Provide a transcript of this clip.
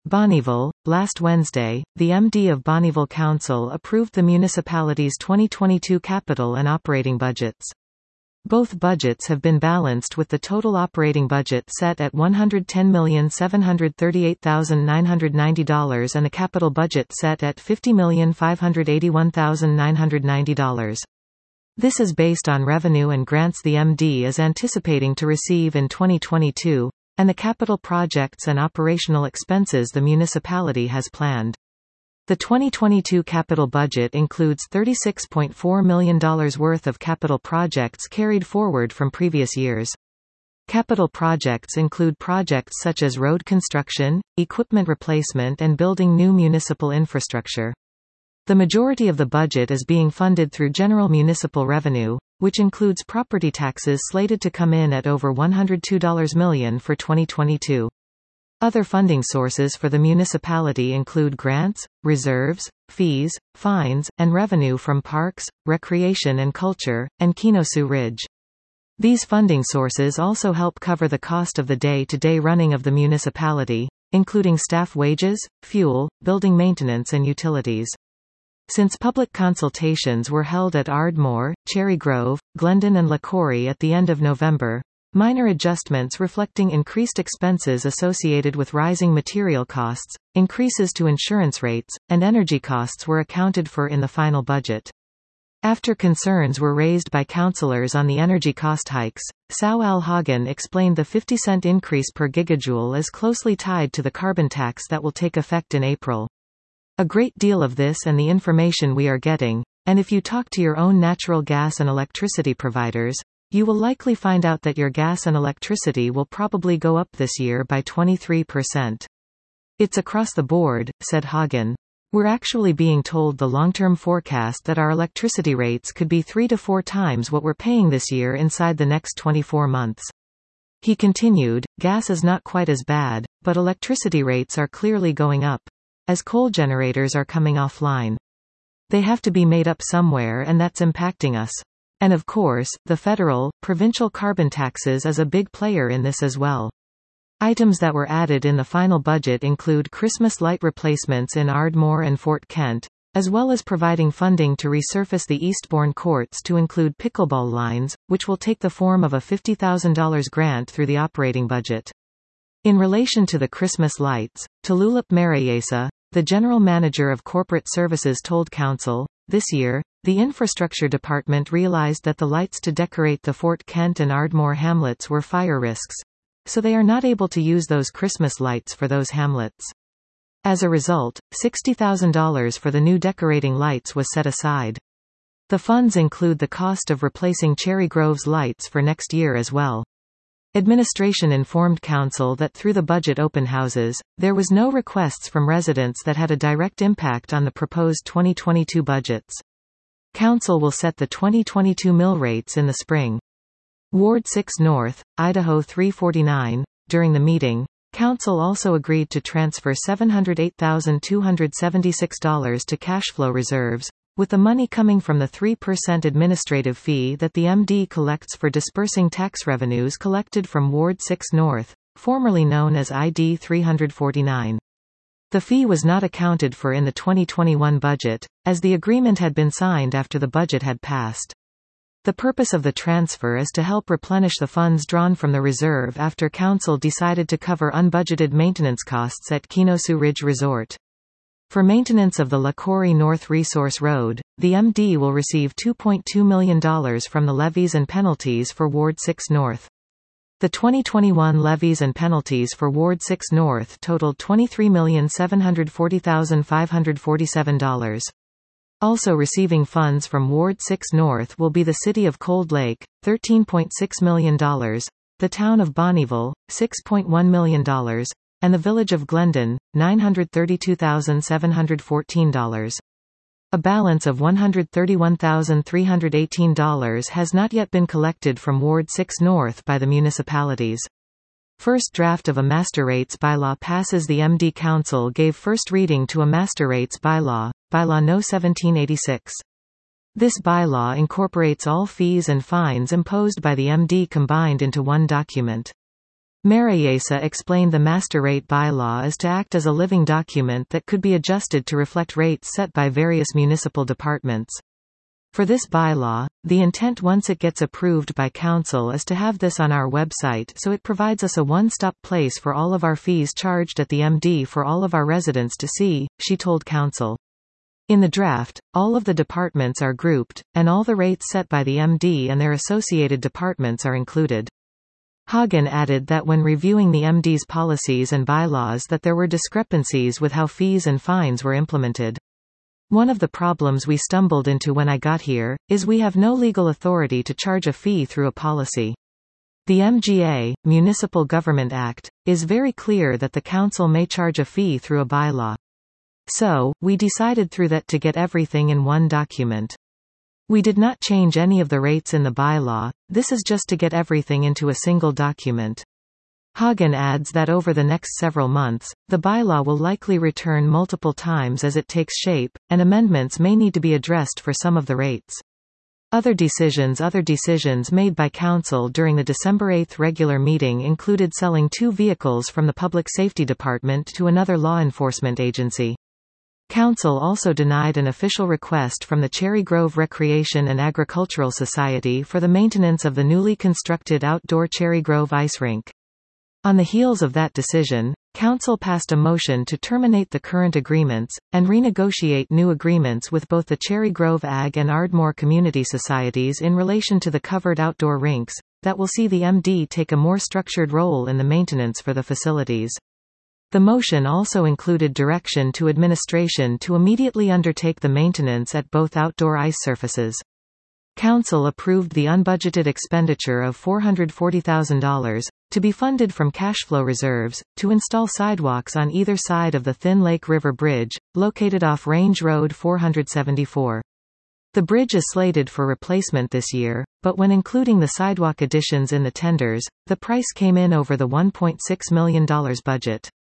Bonnyville. Last Wednesday, the MD of Bonnyville Council approved the municipality's 2022 capital and operating budgets. Both budgets have been balanced, with the total operating budget set at $110,738,990 and the capital budget set at $50,581,990. This is based on revenue and grants the MD is anticipating to receive in 2022, and the capital projects and operational expenses the municipality has planned. The 2022 capital budget includes $36.4 million worth of capital projects carried forward from previous years. Capital projects include projects such as road construction, equipment replacement, and building new municipal infrastructure. The majority of the budget is being funded through general municipal revenue, which includes property taxes slated to come in at over $102 million for 2022. Other funding sources for the municipality include grants, reserves, fees, fines, and revenue from parks, recreation and culture, and Kinosu Ridge. These funding sources also help cover the cost of the day-to-day running of the municipality, including staff wages, fuel, building maintenance and utilities. Since public consultations were held at Ardmore, Cherry Grove, Glendon and LaCorey at the end of November, minor adjustments reflecting increased expenses associated with rising material costs, increases to insurance rates, and energy costs were accounted for in the final budget. After concerns were raised by councillors on the energy cost hikes, Sal Al Hagan explained the 50-cent increase per gigajoule is closely tied to the carbon tax that will take effect in April. A great deal of this and the information we are getting, and if you talk to your own natural gas and electricity providers, you will likely find out that your gas and electricity will probably go up this year by 23%. It's across the board, said Hagan. We're actually being told the long-term forecast that our electricity rates could be 3 to 4 times what we're paying this year inside the next 24 months. He continued, gas is not quite as bad, but electricity rates are clearly going up, as coal generators are coming offline. They have to be made up somewhere, and that's impacting us. And of course, the federal, provincial carbon taxes is a big player in this as well. Items that were added in the final budget include Christmas light replacements in Ardmore and Fort Kent, as well as providing funding to resurface the Eastbourne courts to include pickleball lines, which will take the form of a $50,000 grant through the operating budget. In relation to the Christmas lights, Tululip Marayesa, the general manager of corporate services, told Council, this year, the infrastructure department realized that the lights to decorate the Fort Kent and Ardmore hamlets were fire risks, so they are not able to use those Christmas lights for those hamlets. As a result, $60,000 for the new decorating lights was set aside. The funds include the cost of replacing Cherry Grove's lights for next year as well. Administration informed Council that through the budget open houses, there was no requests from residents that had a direct impact on the proposed 2022 budgets. Council will set the 2022 mill rates in the spring. Ward 6 North, Idaho 349. During the meeting, Council also agreed to transfer $708,276 to cash flow reserves, with the money coming from the 3% administrative fee that the MD collects for dispersing tax revenues collected from Ward 6 North, formerly known as ID 349. The fee was not accounted for in the 2021 budget, as the agreement had been signed after the budget had passed. The purpose of the transfer is to help replenish the funds drawn from the reserve after Council decided to cover unbudgeted maintenance costs at Kinosu Ridge Resort. For maintenance of the LaCorey North Resource Road, the MD will receive $2.2 million from the levies and penalties for Ward 6 North. The 2021 levies and penalties for Ward 6 North totaled $23,740,547. Also receiving funds from Ward 6 North will be the City of Cold Lake, $13.6 million, the Town of Bonnyville, $6.1 million, and the Village of Glendon, $932,714. A balance of $131,318 has not yet been collected from Ward 6 North by the municipalities. First draft of a master rates bylaw passes. The MD Council gave first reading to a master rates bylaw, Bylaw No. 1786. This bylaw incorporates all fees and fines imposed by the MD combined into one document. Mariesa explained the master rate bylaw is to act as a living document that could be adjusted to reflect rates set by various municipal departments. For this bylaw, the intent once it gets approved by Council is to have this on our website so it provides us a one-stop place for all of our fees charged at the MD for all of our residents to see, she told Council. In the draft, all of the departments are grouped, and all the rates set by the MD and their associated departments are included. Hagen added that when reviewing the MD's policies and bylaws that there were discrepancies with how fees and fines were implemented. One of the problems we stumbled into when I got here, is we have no legal authority to charge a fee through a policy. The MGA, Municipal Government Act, is very clear that the Council may charge a fee through a bylaw. So, we decided through that to get everything in one document. We did not change any of the rates in the bylaw, this is just to get everything into a single document. Hagen adds that over the next several months, the bylaw will likely return multiple times as it takes shape, and amendments may need to be addressed for some of the rates. Other decisions made by Council during the December 8 regular meeting included selling 2 vehicles from the Public Safety Department to another law enforcement agency. Council also denied an official request from the Cherry Grove Recreation and Agricultural Society for the maintenance of the newly constructed outdoor Cherry Grove ice rink. On the heels of that decision, Council passed a motion to terminate the current agreements, and renegotiate new agreements with both the Cherry Grove Ag and Ardmore Community Societies in relation to the covered outdoor rinks, that will see the MD take a more structured role in the maintenance for the facilities. The motion also included direction to administration to immediately undertake the maintenance at both outdoor ice surfaces. Council approved the unbudgeted expenditure of $440,000, to be funded from cash flow reserves, to install sidewalks on either side of the Thin Lake River Bridge, located off Range Road 474. The bridge is slated for replacement this year, but when including the sidewalk additions in the tenders, the price came in over the $1.6 million budget.